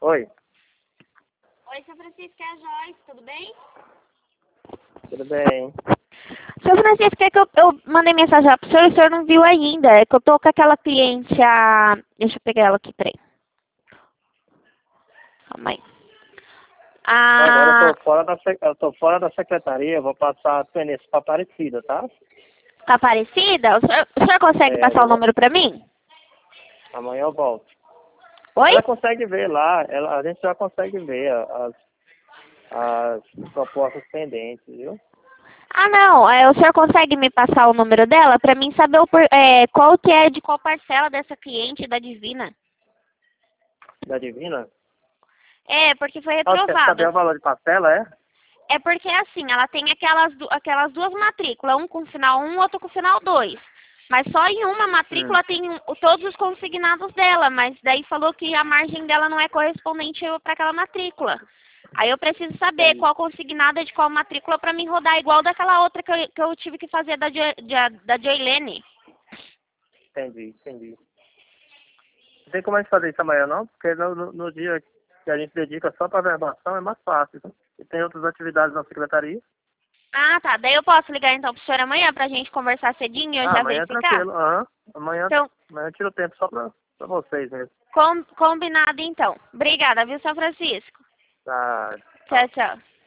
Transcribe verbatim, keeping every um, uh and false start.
Oi. Oi, seu Francisco, é a Joyce, tudo bem? Tudo bem? Seu Francisco, é que eu, eu mandei mensagem lá pro senhor, o senhor não viu ainda. É que eu tô com aquela cliente, a... Deixa eu pegar ela aqui, peraí. Calma aí. Agora eu A tô fora da, sec- eu tô fora da secretaria, eu vou passar a Península para Aparecida, tá? Aparecida, o senhor, o senhor consegue É, passar o eu vou- número pra mim? amanhã eu volto. Oi? Ela consegue ver lá, ela, a gente já consegue ver a- as, as propostas pendentes, viu? Ah, não, é, o senhor consegue me passar o número dela pra mim saber o, por- é, qual que é de qual parcela dessa cliente da Divina? Da Divina. É, porque foi Ah, você quer saber reprovada. o valor de parcela, é? É porque, assim, ela tem aquelas, du- aquelas duas matrículas, um com final um, outro com final dois. Mas só em uma Hum, matrícula tem um- todos os consignados dela, mas daí falou que a margem dela não é correspondente para aquela matrícula. Aí eu preciso saber entendi, qual consignado é de qual matrícula para me rodar igual daquela outra que eu, que eu tive que fazer da, Jo- da, da Joilene. entendi, entendi. Não tem como a gente fazer isso amanhã não, porque no, no, no dia que a gente dedica só para verbação é mais fácil. Tá? E tem outras atividades na secretaria. Ah, tá. Daí eu posso ligar então pro senhor amanhã pra gente conversar cedinho e eu Ah, já amanhã é verificar? tranquilo. Aham. Amanhã, Então, amanhã eu tiro tempo só pra, pra vocês mesmo. com, combinado então. Obrigada, viu, São Francisco? Tá, Tchau, tchau. tchau.